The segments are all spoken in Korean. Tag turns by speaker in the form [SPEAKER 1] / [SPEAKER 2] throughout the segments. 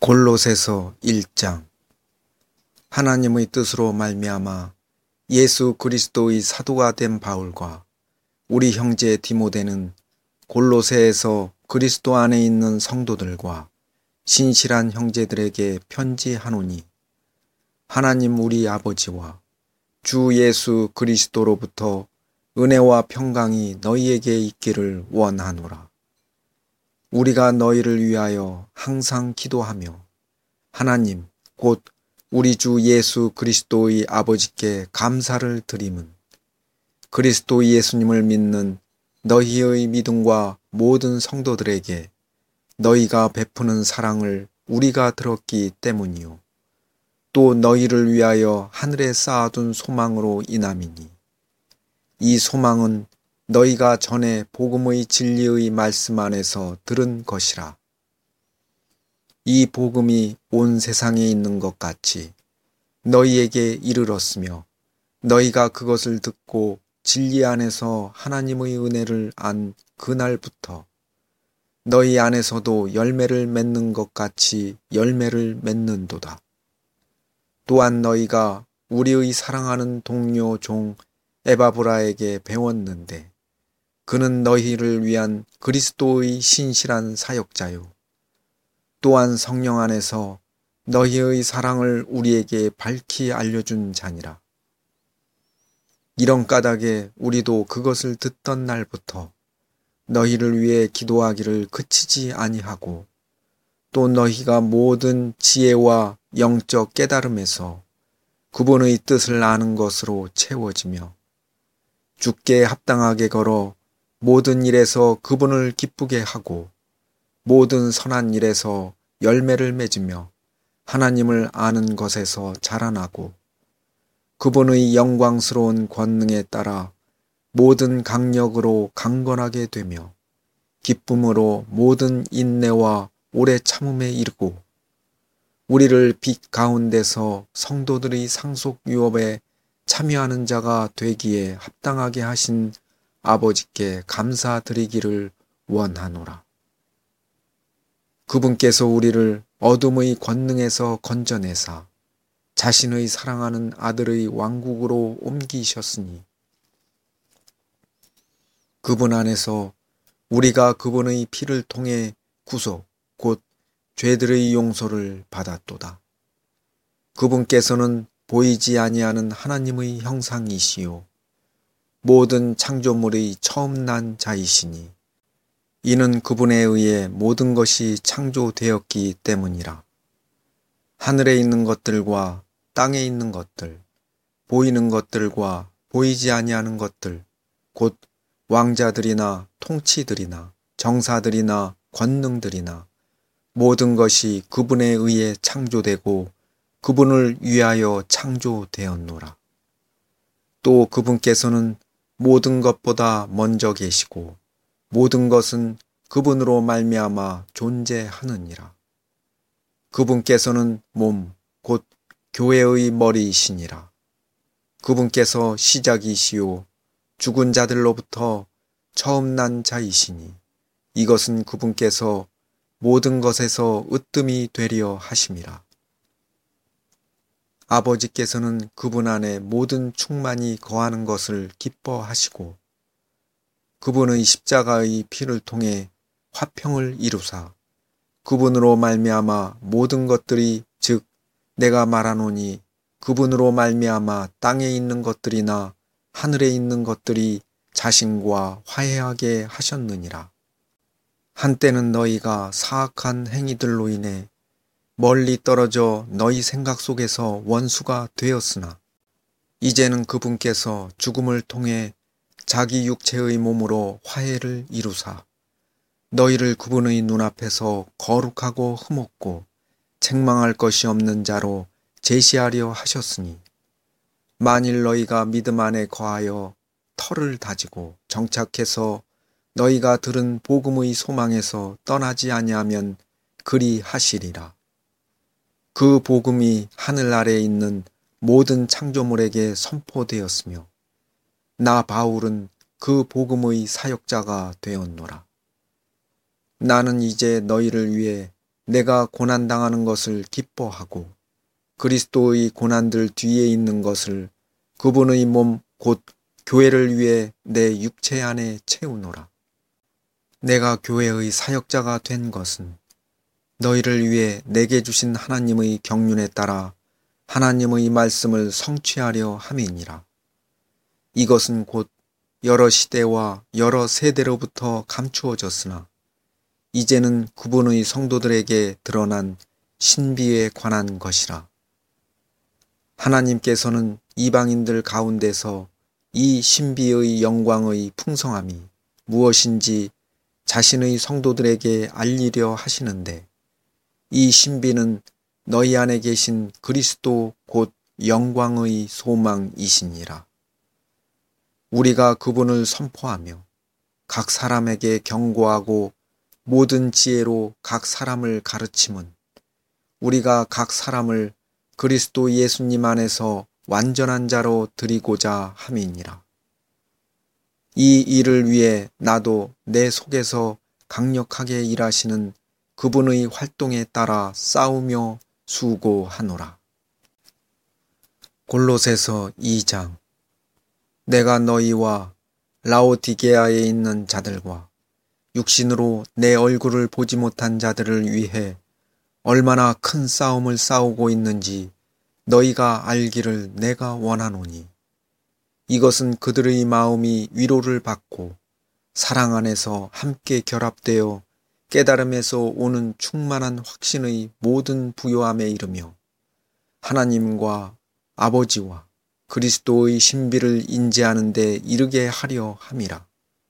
[SPEAKER 1] 골로새서 1장. 하나님의 뜻으로 말미암아 예수 그리스도의 사도가 된 바울과 우리 형제 디모데는 골로새에서 그리스도 안에 있는 성도들과 신실한 형제들에게 편지하노니, 하나님 우리 아버지와 주 예수 그리스도로부터 은혜와 평강이 너희에게 있기를 원하노라. 우리가 너희를 위하여 항상 기도하며 하나님 곧 우리 주 예수 그리스도의 아버지께 감사를 드림은, 그리스도 예수님을 믿는 너희의 믿음과 모든 성도들에게 너희가 베푸는 사랑을 우리가 들었기 때문이요, 또 너희를 위하여 하늘에 쌓아둔 소망으로 인함이니, 이 소망은 너희가 전에 복음의 진리의 말씀 안에서 들은 것이라. 이 복음이 온 세상에 있는 것 같이 너희에게 이르렀으며, 너희가 그것을 듣고 진리 안에서 하나님의 은혜를 안 그날부터 너희 안에서도 열매를 맺는 것 같이 열매를 맺는도다. 또한 너희가 우리의 사랑하는 동료 종 에바브라에게 배웠는데, 그는 너희를 위한 그리스도의 신실한 사역자요, 또한 성령 안에서 너희의 사랑을 우리에게 밝히 알려준 자니라. 이런 까닭에 우리도 그것을 듣던 날부터 너희를 위해 기도하기를 그치지 아니하고, 또 너희가 모든 지혜와 영적 깨달음에서 그분의 뜻을 아는 것으로 채워지며, 주께 합당하게 걸어 모든 일에서 그분을 기쁘게 하고 모든 선한 일에서 열매를 맺으며 하나님을 아는 것에서 자라나고, 그분의 영광스러운 권능에 따라 모든 강력으로 강건하게 되며 기쁨으로 모든 인내와 오래 참음에 이르고, 우리를 빛 가운데서 성도들의 상속 유업에 참여하는 자가 되기에 합당하게 하신 아버지께 감사드리기를 원하노라. 그분께서 우리를 어둠의 권능에서 건져내사 자신의 사랑하는 아들의 왕국으로 옮기셨으니, 그분 안에서 우리가 그분의 피를 통해 구속 곧 죄들의 용서를 받았도다. 그분께서는 보이지 아니하는 하나님의 형상이시요 모든 창조물의 처음 난 자이시니, 이는 그분에 의해 모든 것이 창조되었기 때문이라. 하늘에 있는 것들과 땅에 있는 것들, 보이는 것들과 보이지 아니하는 것들, 곧 왕자들이나 통치들이나 정사들이나 권능들이나 모든 것이 그분에 의해 창조되고 그분을 위하여 창조되었노라. 또 그분께서는 모든 것보다 먼저 계시고 모든 것은 그분으로 말미암아 존재하느니라. 그분께서는 몸, 곧 교회의 머리이시니라. 그분께서 시작이시요 죽은 자들로부터 처음 난 자이시니, 이것은 그분께서 모든 것에서 으뜸이 되려 하심이라. 아버지께서는 그분 안에 모든 충만이 거하는 것을 기뻐하시고, 그분의 십자가의 피를 통해 화평을 이루사 그분으로 말미암아 모든 것들이, 즉 내가 말하노니 그분으로 말미암아 땅에 있는 것들이나 하늘에 있는 것들이 자신과 화해하게 하셨느니라. 한때는 너희가 사악한 행위들로 인해 멀리 떨어져 너희 생각 속에서 원수가 되었으나, 이제는 그분께서 죽음을 통해 자기 육체의 몸으로 화해를 이루사 너희를 그분의 눈앞에서 거룩하고 흠없고 책망할 것이 없는 자로 제시하려 하셨으니, 만일 너희가 믿음 안에 거하여 터를 다지고 정착해서 너희가 들은 복음의 소망에서 떠나지 아니하면 그리 하시리라. 그 복음이 하늘 아래에 있는 모든 창조물에게 선포되었으며, 나 바울은 그 복음의 사역자가 되었노라. 나는 이제 너희를 위해 내가 고난당하는 것을 기뻐하고 그리스도의 고난들 뒤에 있는 것을 그분의 몸 곧 교회를 위해 내 육체 안에 채우노라. 내가 교회의 사역자가 된 것은 너희를 위해 내게 주신 하나님의 경륜에 따라 하나님의 말씀을 성취하려 함이니라. 이것은 곧 여러 시대와 여러 세대로부터 감추어졌으나 이제는 그분의 성도들에게 드러난 신비에 관한 것이라. 하나님께서는 이방인들 가운데서 이 신비의 영광의 풍성함이 무엇인지 자신의 성도들에게 알리려 하시는데 이 신비는 너희 안에 계신 그리스도 곧 영광의 소망이시니라. 우리가 그분을 선포하며 각 사람에게 경고하고 모든 지혜로 각 사람을 가르침은 우리가 각 사람을 그리스도 예수님 안에서 완전한 자로 드리고자 함이니라. 이 일을 위해 나도 내 속에서 강력하게 일하시는 그분의 활동에 따라 싸우며 수고하노라. 골로새서 2장. 내가 너희와 라오디게아에 있는 자들과 육신으로 내 얼굴을 보지 못한 자들을 위해 얼마나 큰 싸움을 싸우고 있는지 너희가 알기를 내가 원하노니 이것은 그들의 마음이 위로를 받고 사랑 안에서 함께 결합되어 깨달음에서 오는 충만한 확신의 모든 부요함에 이르며 하나님과 아버지와 그리스도의 신비를 인지하는 데 이르게 하려 함이라.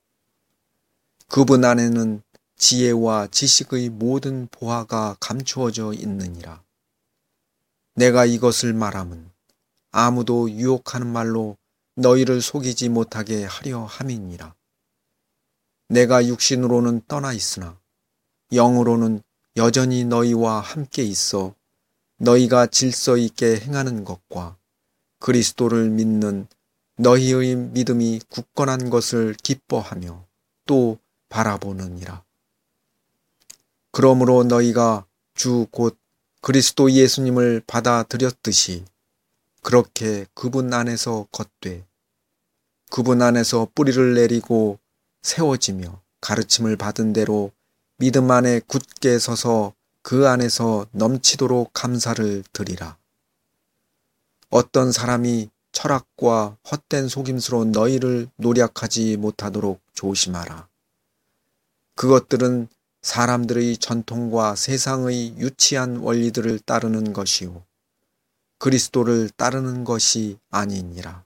[SPEAKER 1] 그분 안에는 지혜와 지식의 모든 보화가 감추어져 있느니라. 내가 이것을 말함은 아무도 유혹하는 말로 너희를 속이지 못하게 하려 함이니라. 내가 육신으로는 떠나 있으나 영으로는 여전히 너희와 함께 있어 너희가 질서 있게 행하는 것과 그리스도를 믿는 너희의 믿음이 굳건한 것을 기뻐하며 또 바라보느니라. 그러므로 너희가 주 곧 그리스도 예수님을 받아들였듯이 그렇게 그분 안에서 걷되 그분 안에서 뿌리를 내리고 세워지며 가르침을 받은 대로 믿음 안에 굳게 서서 그 안에서 넘치도록 감사를 드리라. 어떤 사람이 철학과 헛된 속임수로 너희를 노략하지 못하도록 조심하라. 그것들은 사람들의 전통과 세상의 유치한 원리들을 따르는 것이요 그리스도를 따르는 것이 아니니라.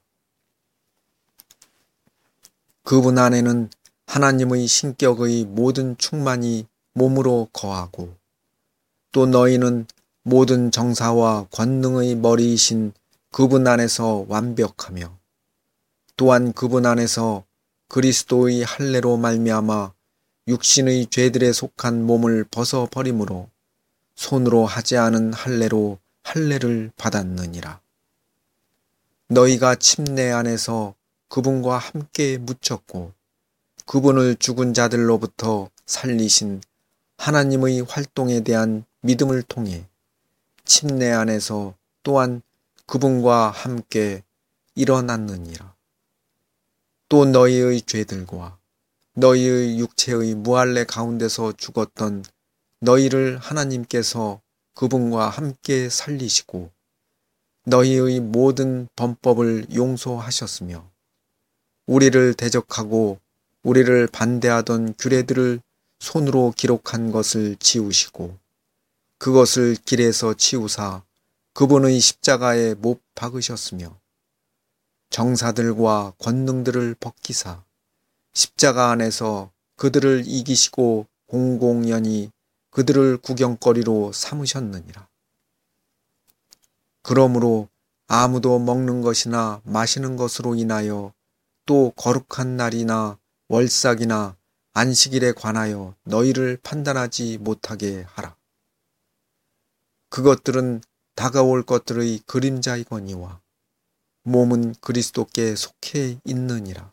[SPEAKER 1] 그분 안에는 하나님의 신격의 모든 충만이 몸으로 거하고 또 너희는 모든 정사와 권능의 머리이신 그분 안에서 완벽하며 또한 그분 안에서 그리스도의 할례로 말미암아 육신의 죄들에 속한 몸을 벗어버림으로 손으로 하지 않은 할례로 할례를 받았느니라. 너희가 침례 안에서 그분과 함께 묻혔고 그분을 죽은 자들로부터 살리신 하나님의 활동에 대한 믿음을 통해 침례 안에서 또한 그분과 함께 일어났느니라. 또 너희의 죄들과 너희의 육체의 무할례 가운데서 죽었던 너희를 하나님께서 그분과 함께 살리시고 너희의 모든 범법을 용서하셨으며 우리를 대적하고 우리를 반대하던 규례들을 손으로 기록한 것을 지우시고 그것을 길에서 치우사 그분의 십자가에 못 박으셨으며 정사들과 권능들을 벗기사 십자가 안에서 그들을 이기시고 공공연히 그들을 구경거리로 삼으셨느니라. 그러므로 아무도 먹는 것이나 마시는 것으로 인하여 또 거룩한 날이나 월삭이나 안식일에 관하여 너희를 판단하지 못하게 하라. 그것들은 다가올 것들의 그림자이거니와 몸은 그리스도께 속해 있느니라.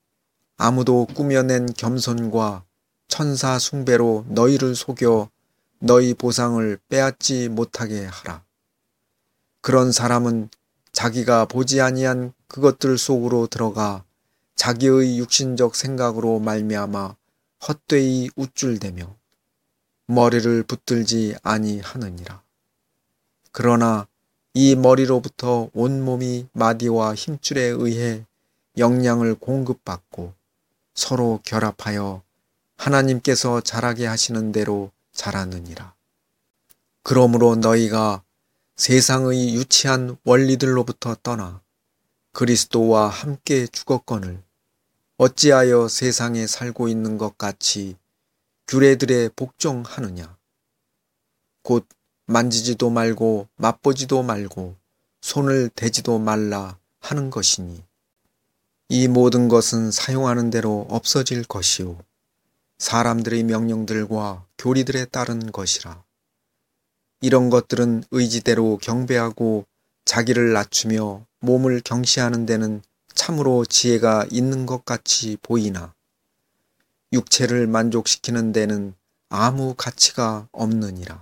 [SPEAKER 1] 아무도 꾸며낸 겸손과 천사 숭배로 너희를 속여 너희 보상을 빼앗지 못하게 하라. 그런 사람은 자기가 보지 아니한 그것들 속으로 들어가 자기의 육신적 생각으로 말미암아 헛되이 우쭐대며 머리를 붙들지 아니하느니라. 그러나 이 머리로부터 온몸이 마디와 힘줄에 의해 영양을 공급받고 서로 결합하여 하나님께서 자라게 하시는 대로 자라느니라. 그러므로 너희가 세상의 유치한 원리들로부터 떠나 그리스도와 함께 죽었거늘 어찌하여 세상에 살고 있는 것 같이 규례들에 복종하느냐. 곧 만지지도 말고 맛보지도 말고 손을 대지도 말라 하는 것이니 이 모든 것은 사용하는 대로 없어질 것이요 사람들의 명령들과 교리들에 따른 것이라. 이런 것들은 의지대로 경배하고 자기를 낮추며 몸을 경시하는 데는 참으로 지혜가 있는 것 같이 보이나 육체를 만족시키는 데는 아무 가치가 없느니라.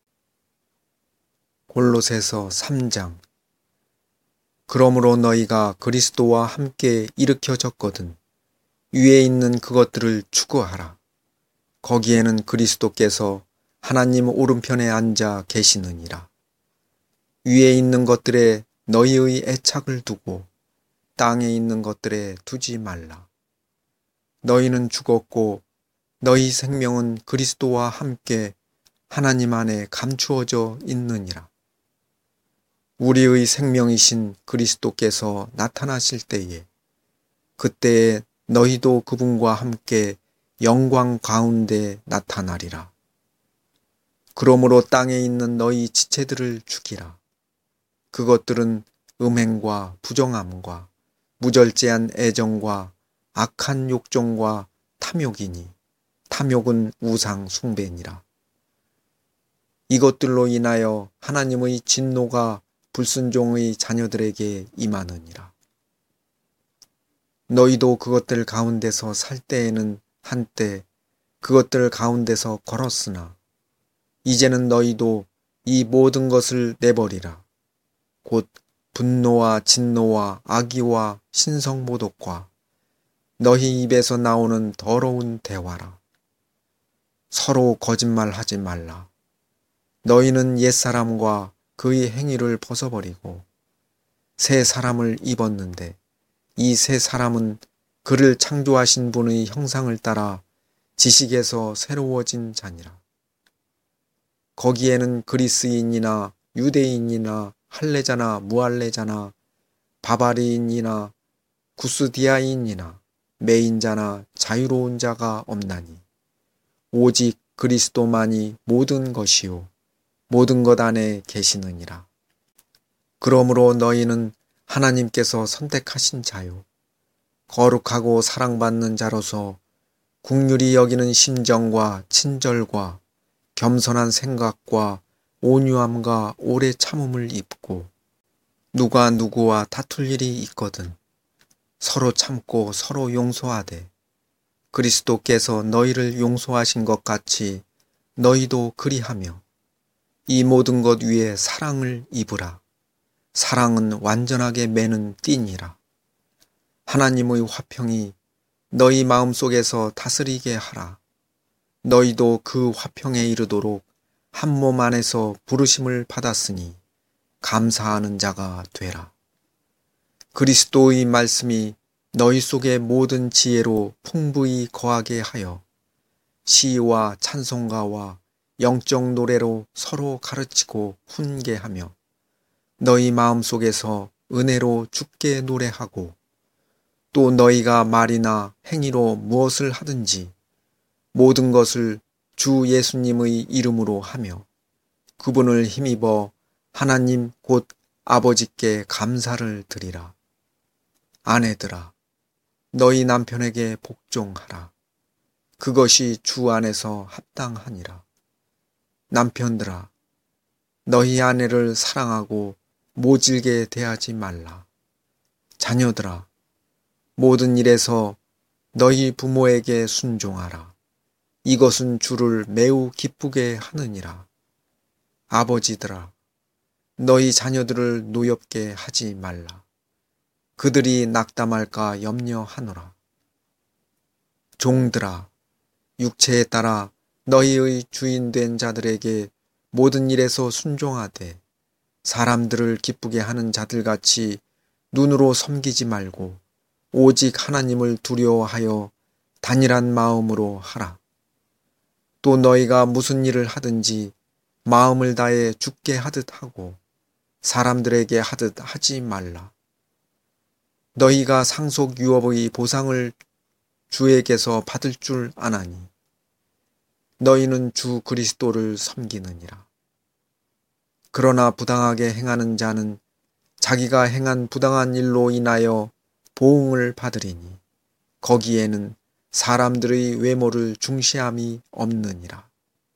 [SPEAKER 1] 골로새서 3장. 그러므로 너희가 그리스도와 함께 일으켜졌거든 위에 있는 그것들을 추구하라. 거기에는 그리스도께서 하나님 오른편에 앉아 계시느니라. 위에 있는 것들에 너희의 애착을 두고 땅에 있는 것들에 두지 말라. 너희는 죽었고 너희 생명은 그리스도와 함께 하나님 안에 감추어져 있느니라. 우리의 생명이신 그리스도께서 나타나실 때에 그때에 너희도 그분과 함께 영광 가운데 나타나리라. 그러므로 땅에 있는 너희 지체들을 죽이라. 그것들은 음행과 부정함과 무절제한 애정과 악한 욕정과 탐욕이니 탐욕은 우상 숭배니라. 이것들로 인하여 하나님의 진노가 불순종의 자녀들에게 임하느니라. 너희도 그것들 가운데서 살 때에는 한때 그것들 가운데서 걸었으나 이제는 너희도 이 모든 것을 내버리라. 곧 분노와 진노와 악의와 신성모독과 너희 입에서 나오는 더러운 대화라. 서로 거짓말하지 말라. 너희는 옛사람과 그의 행위를 벗어버리고 새 사람을 입었는데 이 새 사람은 그를 창조하신 분의 형상을 따라 지식에서 새로워진 자니라. 거기에는 그리스인이나 유대인이나 할례자나 무할례자나 바바리인이나 구스디아인이나 매인자나 자유로운 자가 없나니 오직 그리스도만이 모든 것이요 모든 것 안에 계시느니라. 그러므로 너희는 하나님께서 선택하신 자요 거룩하고 사랑받는 자로서 긍휼히 여기는 심정과 친절과 겸손한 생각과 온유함과 오래 참음을 입고 누가 누구와 다툴 일이 있거든 서로 참고 서로 용서하되 그리스도께서 너희를 용서하신 것 같이 너희도 그리하며 이 모든 것 위에 사랑을 입으라. 사랑은 완전하게 매는 띠니라. 하나님의 화평이 너희 마음속에서 다스리게 하라. 너희도 그 화평에 이르도록 한 몸 안에서 부르심을 받았으니 감사하는 자가 되라. 그리스도의 말씀이 너희 속의 모든 지혜로 풍부히 거하게 하여 시와 찬송가와 영적 노래로 서로 가르치고 훈계하며 너희 마음속에서 은혜로 주께 노래하고 또 너희가 말이나 행위로 무엇을 하든지 모든 것을 주 예수님의 이름으로 하며 그분을 힘입어 하나님 곧 아버지께 감사를 드리라. 아내들아, 너희 남편에게 복종하라. 그것이 주 안에서 합당하니라. 남편들아, 너희 아내를 사랑하고 모질게 대하지 말라. 자녀들아, 모든 일에서 너희 부모에게 순종하라. 이것은 주를 매우 기쁘게 하느니라. 아버지들아, 너희 자녀들을 노엽게 하지 말라. 그들이 낙담할까 염려하노라. 종들아, 육체에 따라 너희의 주인된 자들에게 모든 일에서 순종하되 사람들을 기쁘게 하는 자들같이 눈으로 섬기지 말고 오직 하나님을 두려워하여 단일한 마음으로 하라. 또 너희가 무슨 일을 하든지 마음을 다해 주께 하듯 하고 사람들에게 하듯 하지 말라. 너희가 상속 유업의 보상을 주에게서 받을 줄 아나니 너희는 주 그리스도를 섬기느니라. 그러나 부당하게 행하는 자는 자기가 행한 부당한 일로 인하여 보응을 받으리니 거기에는 사람들의 외모를 중시함이 없느니라.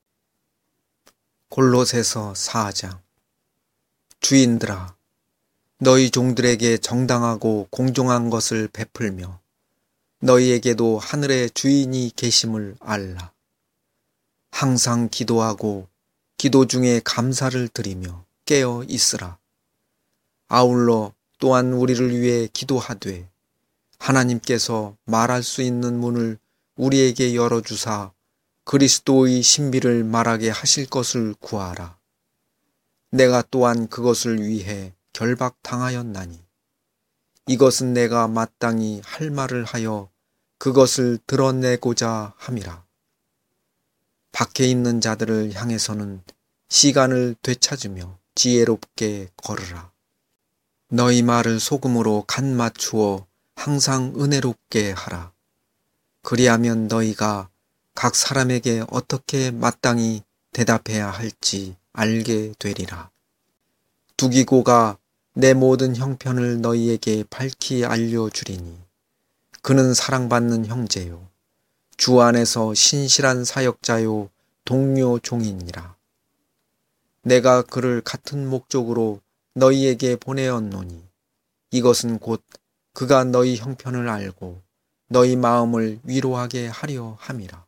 [SPEAKER 1] 골로새서 4장. 주인들아, 너희 종들에게 정당하고 공정한 것을 베풀며 너희에게도 하늘의 주인이 계심을 알라. 항상 기도하고 기도 중에 감사를 드리며 깨어 있으라. 아울러 또한 우리를 위해 기도하되 하나님께서 말할 수 있는 문을 우리에게 열어주사 그리스도의 신비를 말하게 하실 것을 구하라. 내가 또한 그것을 위해 결박당하였나니 이것은 내가 마땅히 할 말을 하여 그것을 드러내고자 함이라. 밖에 있는 자들을 향해서는 시간을 되찾으며 지혜롭게 걸으라. 너희 말을 소금으로 간 맞추어 항상 은혜롭게 하라. 그리하면 너희가 각 사람에게 어떻게 마땅히 대답해야 할지 알게 되리라. 두기고가 내 모든 형편을 너희에게 밝히 알려주리니 그는 사랑받는 형제요 주 안에서 신실한 사역자요 동료 종이니라. 내가 그를 같은 목적으로 너희에게 보내었노니 이것은 곧 그가 너희 형편을 알고 너희 마음을 위로하게 하려 함이라.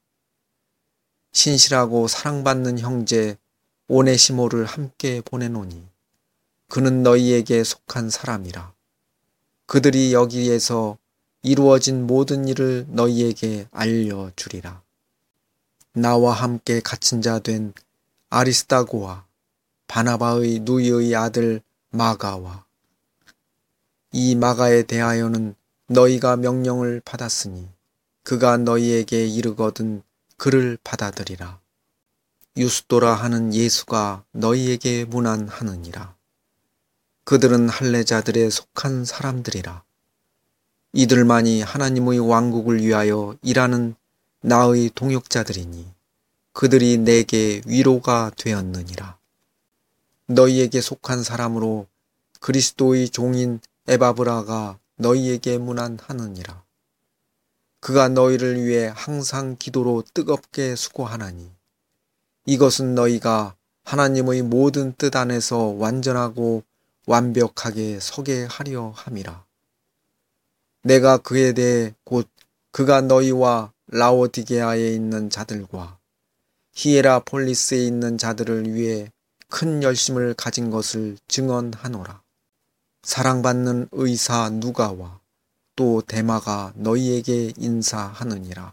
[SPEAKER 1] 신실하고 사랑받는 형제 오네시모를 함께 보내노니 그는 너희에게 속한 사람이라. 그들이 여기에서 이루어진 모든 일을 너희에게 알려주리라. 나와 함께 갇힌 자 된 아리스다고와 바나바의 누이의 아들 마가와 이 마가에 대하여는 너희가 명령을 받았으니 그가 너희에게 이르거든 그를 받아들이라. 유스도라 하는 예수가 너희에게 문안하느니라. 그들은 할례자들에 속한 사람들이라. 이들만이 하나님의 왕국을 위하여 일하는 나의 동역자들이니 그들이 내게 위로가 되었느니라. 너희에게 속한 사람으로 그리스도의 종인 에바브라가 너희에게 문안하느니라. 그가 너희를 위해 항상 기도로 뜨겁게 수고하나니 이것은 너희가 하나님의 모든 뜻 안에서 완전하고 완벽하게 서게 하려 함이라. 내가 그에 대해 곧 그가 너희와 라오디게아에 있는 자들과 히에라폴리스에 있는 자들을 위해 큰 열심을 가진 것을 증언하노라. 사랑받는 의사 누가와 또 데마가 너희에게 인사하느니라.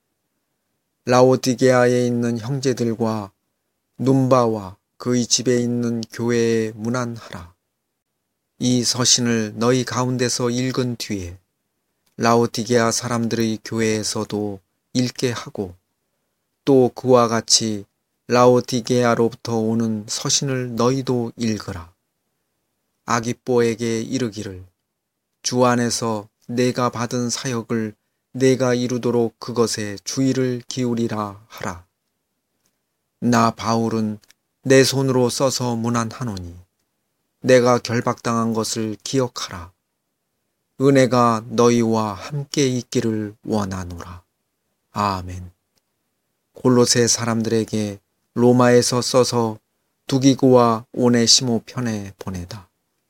[SPEAKER 1] 라오디게아에 있는 형제들과 num바와 그의 집에 있는 교회에 문안하라. 이 서신을 너희 가운데서 읽은 뒤에 라오디게아 사람들의 교회에서도 읽게 하고 또 그와 같이 라오디게아로부터 오는 서신을 너희도 읽으라. 아기뽀에게 이르기를 주 안에서 내가 받은 사역을 내가 이루도록 그것에 주의를 기울이라 하라. 나 바울은 내 손으로 써서 문안하노니 내가 결박당한 것을 기억하라. 은혜가 너희와 함께 있기를 원하노라. 아멘. 골로새 사람들에게 로마에서 써서 두기고와 오네시모 편에 보내다.